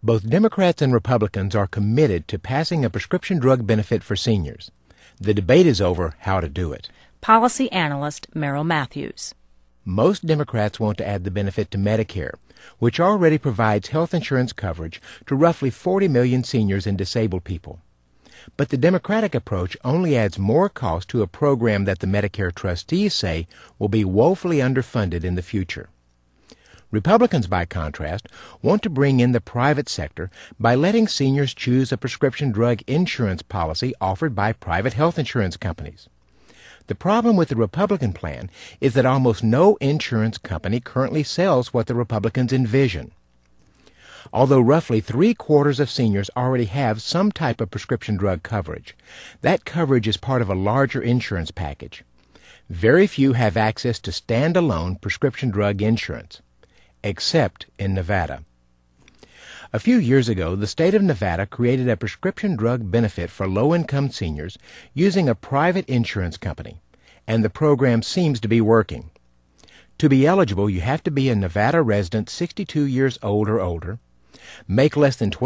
Both Democrats and Republicans are committed to passing a prescription drug benefit for seniors. The debate is over how to do it. Policy analyst Merrill Matthews. Most Democrats want to add the benefit to Medicare, which already provides health insurance coverage to roughly 40 million seniors and disabled people. But the Democratic approach only adds more cost to a program that the Medicare trustees say will be woefully underfunded in the future. Republicans, by contrast, want to bring in the private sector by letting seniors choose a prescription drug insurance policy offered by private health insurance companies. The problem with the Republican plan is that almost no insurance company currently sells what the Republicans envision. Although roughly 3/4 of seniors already have some type of prescription drug coverage, that coverage is part of a larger insurance package. Very few have access to standalone prescription drug insurance, except in Nevada. A few years ago, the state of Nevada created a prescription drug benefit for low-income seniors using a private insurance company, and the program seems to be working. To be eligible, you have to be a Nevada resident 62 years old or older, make less than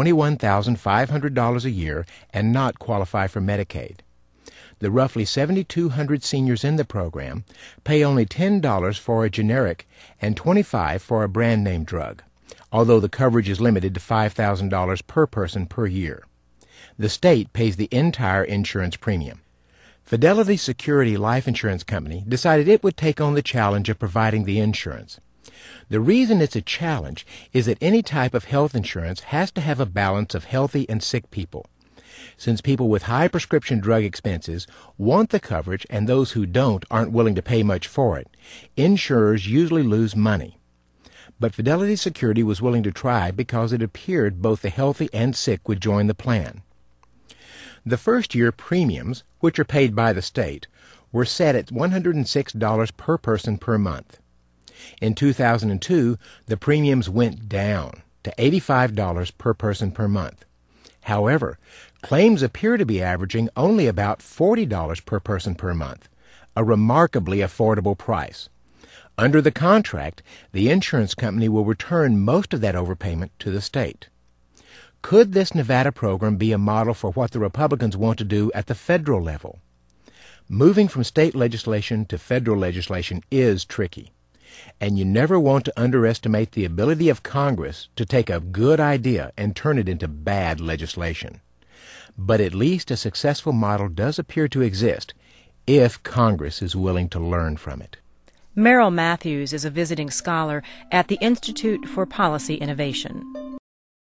$21,500 a year, and not qualify for Medicaid. The roughly 7,200 seniors in the program pay only $10 for a generic and $25 for a brand-name drug, although the coverage is limited to $5,000 per person per year. The state pays the entire insurance premium. Fidelity Security Life Insurance Company decided it would take on the challenge of providing the insurance. The reason it's a challenge is that any type of health insurance has to have a balance of healthy and sick people. Since people with high prescription drug expenses want the coverage and those who don't aren't willing to pay much for it, insurers usually lose money. But Fidelity Security was willing to try because it appeared both the healthy and sick would join the plan. The first-year premiums, which are paid by the state, were set at $106 per person per month. In 2002, the premiums went down to $85 per person per month. However, claims appear to be averaging only about $40 per person per month, a remarkably affordable price. Under the contract, the insurance company will return most of that overpayment to the state. Could this Nevada program be a model for what the Republicans want to do at the federal level? Moving from state legislation to federal legislation is tricky, and you never want to underestimate the ability of Congress to take a good idea and turn it into bad legislation. But at least a successful model does appear to exist if Congress is willing to learn from it. Merrill Matthews is a visiting scholar at the Institute for Policy Innovation.